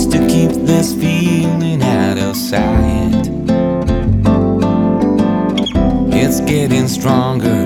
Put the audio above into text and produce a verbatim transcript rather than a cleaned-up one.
to keep this feeling out of sight. It's getting stronger